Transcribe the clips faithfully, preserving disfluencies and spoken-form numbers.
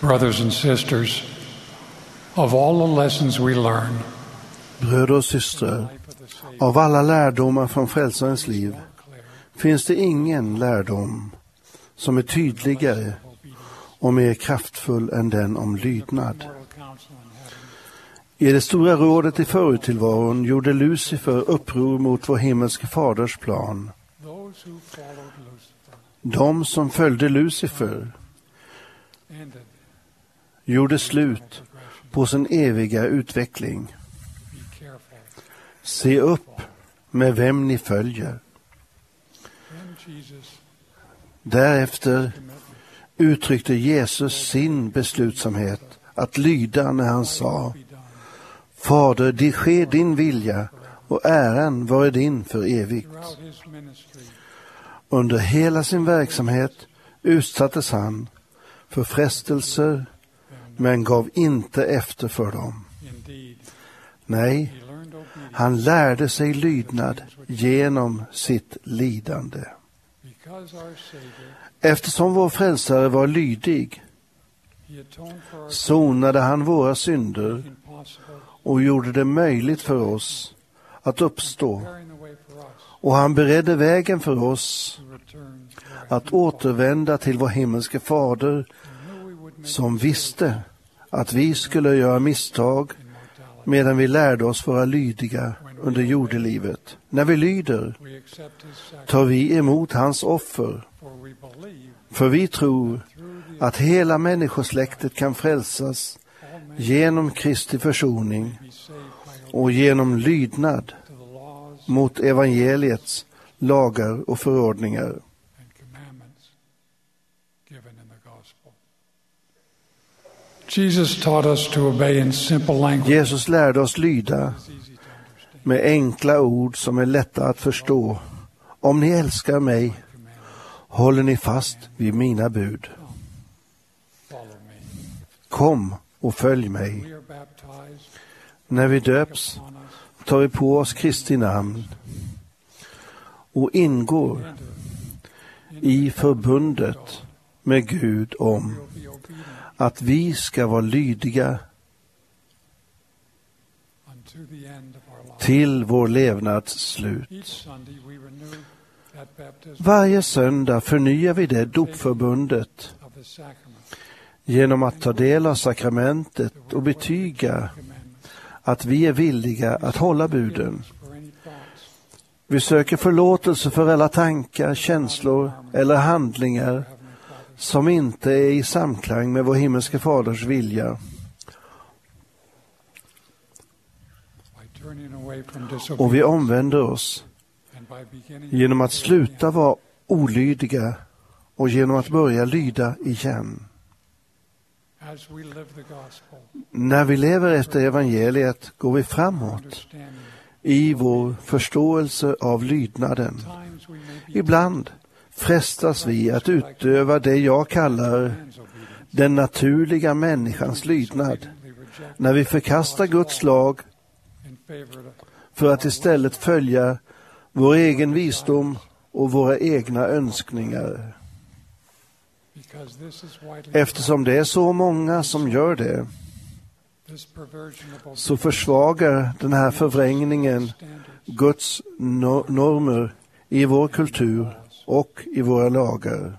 Brothers and sisters, of all the lessons we learn, bröder och systrar, av alla lärdomar från frälsarens liv finns det ingen lärdom som är tydligare och mer kraftfull än den om lydnad. I det stora rådet i förutillvaron gjorde Lucifer uppror mot vår himmelske faders plan. De som följde Lucifer gjorde slut på sin eviga utveckling. Se upp med vem ni följer. Därefter uttryckte Jesus sin beslutsamhet att lyda när han sa: Fader, det sker din vilja och äran vare din för evigt. Under hela sin verksamhet utsattes han för frestelser, men gav inte efter för dem. Nej, han lärde sig lydnad genom sitt lidande. Eftersom vår frälsare var lydig, sonade han våra synder och gjorde det möjligt för oss att uppstå. Och han beredde vägen för oss att återvända till vår himmelske fader, som visste att vi skulle göra misstag medan vi lärde oss vara lydiga under jordelivet. När vi lyder tar vi emot hans offer, för vi tror att hela människosläktet kan frälsas genom Kristi försoning och genom lydnad mot evangeliets lagar och förordningar. Jesus taught us to obey in simple language. Jesus lärde oss lyda med enkla ord som är lätta att förstå. Om ni älskar mig, håller ni fast vid mina bud. Kom och följ mig. När vi döps tar vi på oss Kristi namn och ingår i förbundet med Gud om att vi ska vara lydiga till vår levnads slut. Varje söndag förnyar vi det dopförbundet genom att ta del av sakramentet och betyga att vi är villiga att hålla buden. Vi söker förlåtelse för alla tankar, känslor eller handlingar som inte är i samklang med vår himmelske faders vilja. Och vi omvänder oss genom att sluta vara olydiga och genom att börja lyda igen. När vi lever efter evangeliet går vi framåt i vår förståelse av lydnaden. Ibland frestas vi att utöva det jag kallar den naturliga människans lydnad, när vi förkastar Guds lag för att istället följa vår egen visdom och våra egna önskningar. Eftersom det är så många som gör det, så försvagar den här förvrängningen Guds no- normer i vår kultur och i våra lagar.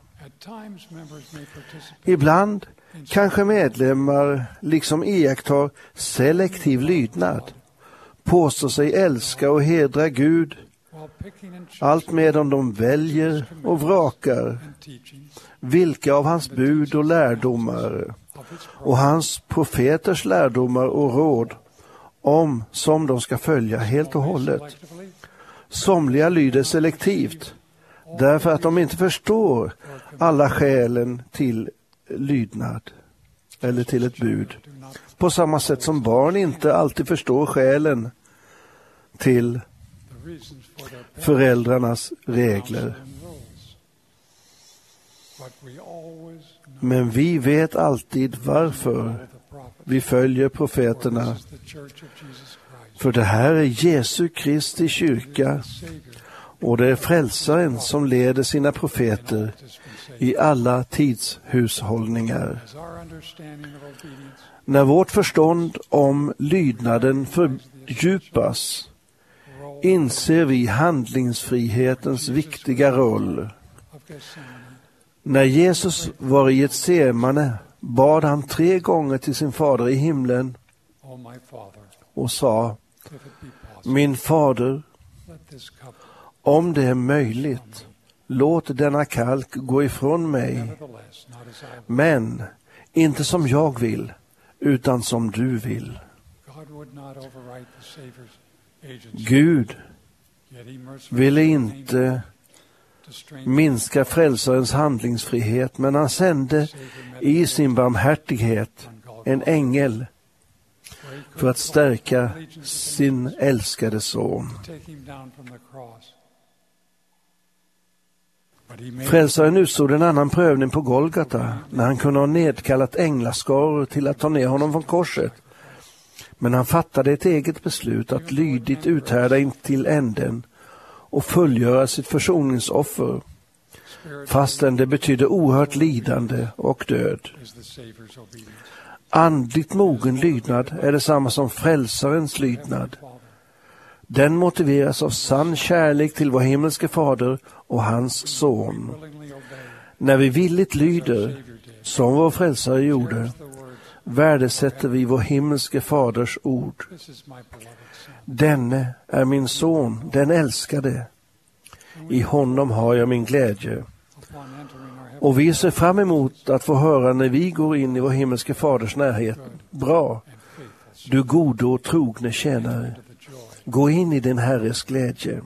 Ibland kanske medlemmar liksom iakttar selektiv lydnad, påstår sig älska och hedra Gud, allt medan de väljer och vrakar vilka av hans bud och lärdomar och hans profeters lärdomar och råd om som de ska följa helt och hållet. Somliga lyder selektivt därför att de inte förstår alla skälen till lydnad eller till ett bud. På samma sätt som barn inte alltid förstår skälen till föräldrarnas regler. Men vi vet alltid varför vi följer profeterna. För det här är Jesu Kristi kyrka Och det är frälsaren som leder sina profeter i alla tidshushållningar. När vårt förstånd om lydnaden fördjupas inser vi handlingsfrihetens viktiga roll. När Jesus var i Getsemane bad han tre gånger till sin fader i himlen och sa: Min fader, om det är möjligt, låt denna kalk gå ifrån mig, men inte som jag vill, utan som du vill. Gud ville inte minska frälsarens handlingsfrihet, men han sände i sin barmhärtighet en ängel för att stärka sin älskade son. Frälsaren utstod en annan prövning på Golgata när han kunde ha nedkallat änglaskaror till att ta ner honom från korset. Men han fattade ett eget beslut att lydigt uthärda in till änden och fullgöra sitt försoningsoffer, fastän det betydde oerhört lidande och död. Andligt mogen lydnad är detsamma som frälsarens lydnad. Den motiveras av sann kärlek till vår himmelske fader och hans son. När vi villigt lyder, som vår frälsare gjorde, värdesätter vi vår himmelske faders ord. Denne är min son, den älskade. I honom har jag min glädje. Och vi ser fram emot att få höra när vi går in i vår himmelske faders närhet: Bra, du gode och trogne tjänare. Gå in i din Herres glädje.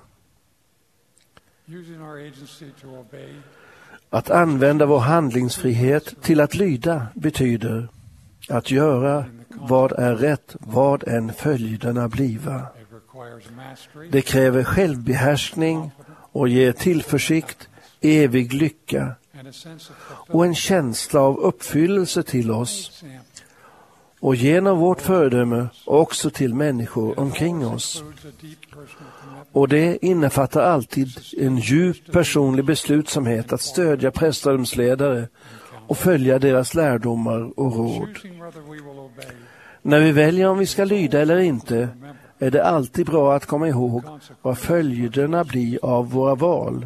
Att använda vår handlingsfrihet till att lyda betyder att göra vad är rätt, vad än följderna bliva. Det kräver självbehärskning och ger tillförsikt, evig lycka och en känsla av uppfyllelse till oss och genom vårt föredöme också till människor omkring oss. Och det innefattar alltid en djup personlig beslutsamhet att stödja prästrumsledare och följa deras lärdomar och råd. När vi väljer om vi ska lyda eller inte är det alltid bra att komma ihåg vad följderna blir av våra val.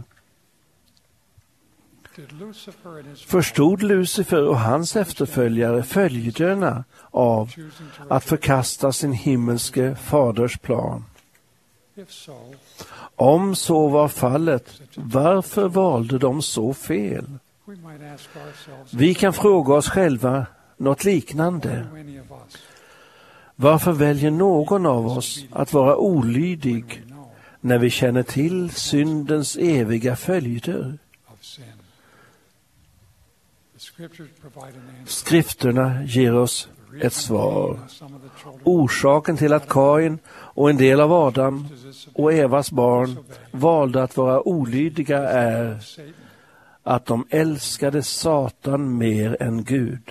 Förstod Lucifer och hans efterföljare följderna av att förkasta sin himmelske faders plan? Om så var fallet, varför valde de så fel? Vi kan fråga oss själva något liknande. Varför väljer någon av oss att vara olydig när vi känner till syndens eviga följder? Skrifterna ger oss ett svar. Orsaken till att Kain och en del av Adam och Evas barn valde att vara olydiga är att de älskade Satan mer än Gud.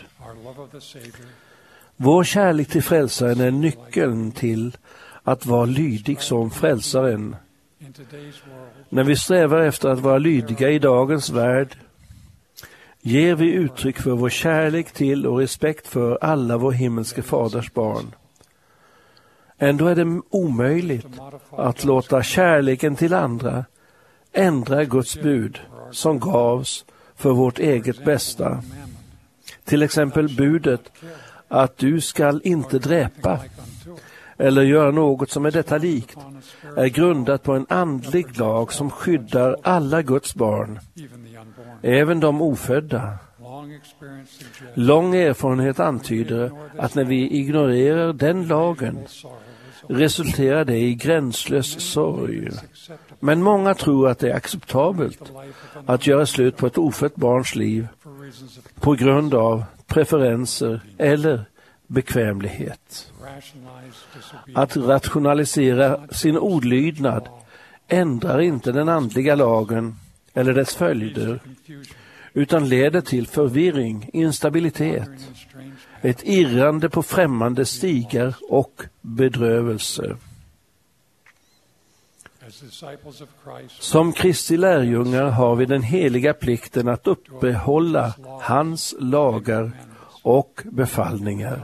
Vår kärlek till frälsaren är nyckeln till att vara lydig som frälsaren. När vi strävar efter att vara lydiga i dagens värld ger vi uttryck för vår kärlek till och respekt för alla vår himmelske faders barn. Ändå är det omöjligt att låta kärleken till andra ändra Guds bud som gavs för vårt eget bästa. Till exempel budet att du skall inte dräpa eller göra något som är detta likt är grundat på en andlig lag som skyddar alla Guds barn, även de ofödda. Lång erfarenhet antyder att när vi ignorerar den lagen resulterar det i gränslös sorg. Men många tror att det är acceptabelt att göra slut på ett ofött barns liv på grund av preferenser eller bekvämlighet. Att rationalisera sin olydnad ändrar inte den andliga lagen eller dess följder, utan leder till förvirring, instabilitet, ett irrande på främmande stigar och bedrövelse. Som Kristi lärjungar har vi den heliga plikten att uppehålla hans lagar och befallningar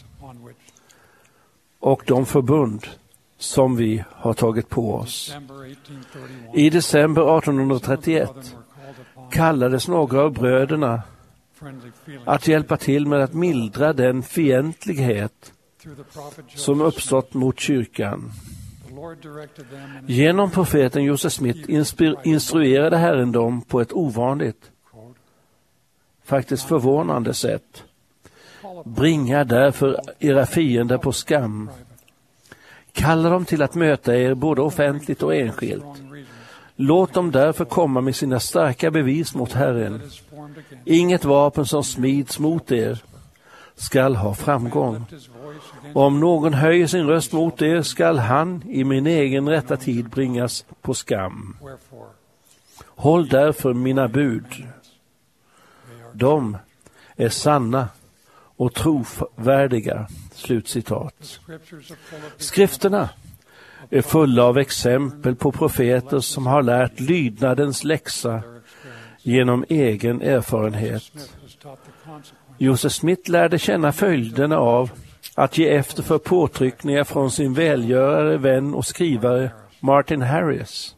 och de förbund som vi har tagit på oss. I december artonhundratrettioett kallades några av bröderna att hjälpa till med att mildra den fientlighet som uppstått mot kyrkan. Genom profeten Joseph Smith inspir- instruerade Herren dem på ett ovanligt, faktiskt förvånande sätt. Bringa därför era fiender på skam. Kalla dem till att möta er både offentligt och enskilt. Låt dem därför komma med sina starka bevis mot Herren. Inget vapen som smids mot er skall ha framgång. Om någon höjer sin röst mot er skall han i min egen rätta tid bringas på skam. Håll därför mina bud. De är sanna och trovärdiga. Slutcitat. Skrifterna är fulla av exempel på profeter som har lärt lydnadens läxa genom egen erfarenhet. Joseph Smith lärde känna följderna av att ge efter för påtryckningar från sin välgörare, vän och skrivare Martin Harris.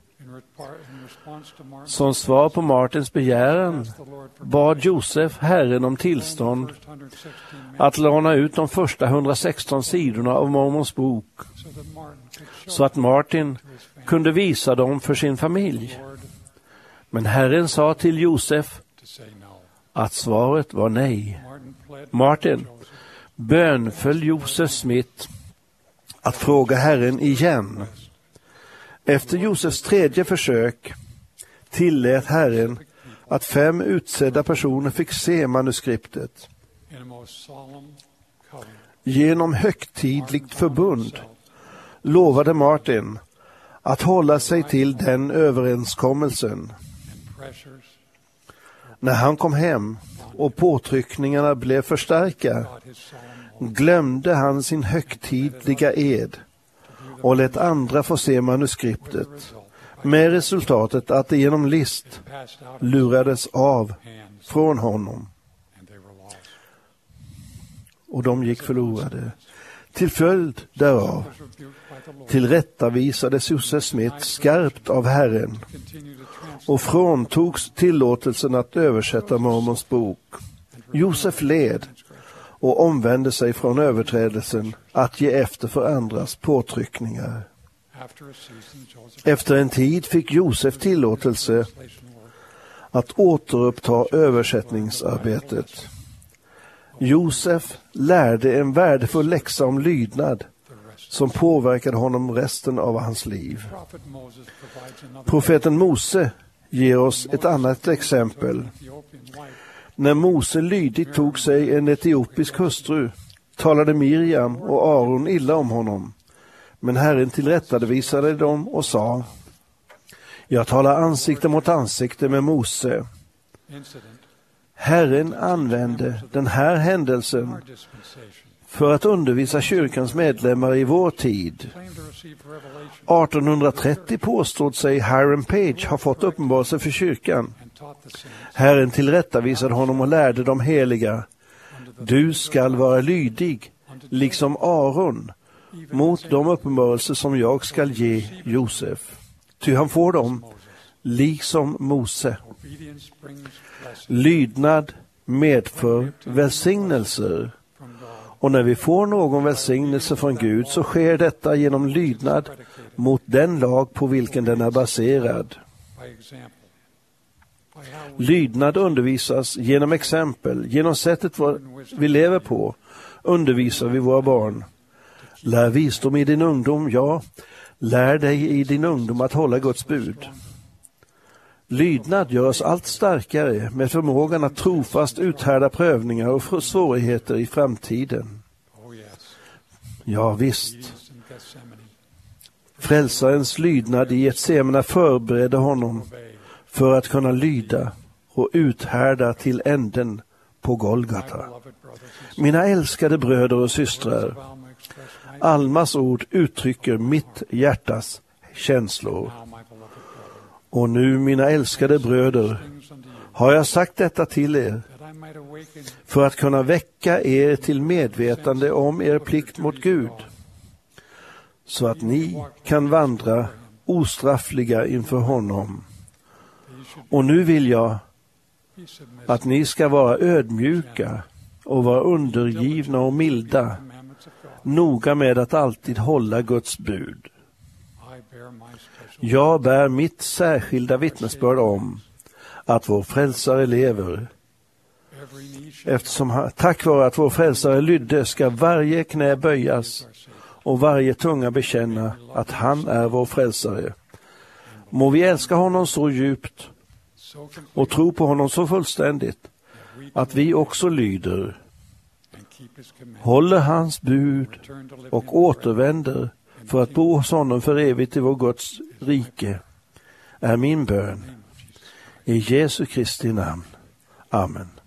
Som svar på Martins begäran bad Josef Herren om tillstånd att låna ut de första hundrasexton sidorna av Mormons bok så att Martin kunde visa dem för sin familj. Men Herren sa till Josef att svaret var nej. Martin bönföll Joseph Smith att fråga Herren igen. Efter Josefs tredje försök tillät Herren att fem utsedda personer fick se manuskriptet. Genom högtidligt förbund lovade Martin att hålla sig till den överenskommelsen. När han kom hem och påtryckningarna blev för starka glömde han sin högtidliga ed och lät andra få se manuskriptet, med resultatet att det genom list lurades av från honom. Och de gick förlorade. Till följd därav tillrättavisades Joseph Smith skarpt av Herren och fråntogs tillåtelsen att översätta Mormons bok. Josef led och omvände sig från överträdelsen att ge efter för andras påtryckningar. Efter en tid fick Josef tillåtelse att återuppta översättningsarbetet. Josef lärde en värdefull läxa om lydnad som påverkade honom resten av hans liv. Profeten Mose ger oss ett annat exempel. När Mose lydigt tog sig en etiopisk hustru talade Miriam och Aaron illa om honom. Men Herren tillrättavisade dem och sa: jag talar ansikte mot ansikte med Mose. Herren använde den här händelsen för att undervisa kyrkans medlemmar i vår tid. artonhundratrettio påstod sig Hiram Page ha fått uppenbarelse för kyrkan. Herren tillrättavisade honom och lärde de heliga: du skall vara lydig, liksom Aaron, mot de uppenbarelser som jag skall ge Josef. Ty han får dem, liksom Mose. Lydnad medför välsignelser. Och när vi får någon välsignelse från Gud så sker detta genom lydnad mot den lag på vilken den är baserad. Lydnad undervisas genom exempel, genom sättet vi lever på undervisar vi våra barn. Lär visdom i din ungdom, ja, lär dig i din ungdom att hålla Guds bud. Lydnad gör oss allt starkare med förmågan att trofast uthärda prövningar och svårigheter i framtiden. Ja, visst. Frälsarens lydnad i Getsemane förberedde honom för att kunna lyda och uthärda till änden på Golgata. Mina älskade bröder och systrar, Almas ord uttrycker mitt hjärtas känslor. Och nu, mina älskade bröder, har jag sagt detta till er för att kunna väcka er till medvetande om er plikt mot Gud, så att ni kan vandra ostraffliga inför honom. Och nu vill jag att ni ska vara ödmjuka och vara undergivna och milda, noga med att alltid hålla Guds bud. Jag bär mitt särskilda vittnesbörd om att vår frälsare lever. Eftersom han, tack vare att vår frälsare lydde, ska varje knä böjas och varje tunga bekänna att han är vår frälsare. Må vi älska honom så djupt och tro på honom så fullständigt att vi också lyder, håller hans bud och återvänder för att bo hos honom för evigt i vår Guds rike, är min bön. I Jesu Kristi namn. Amen.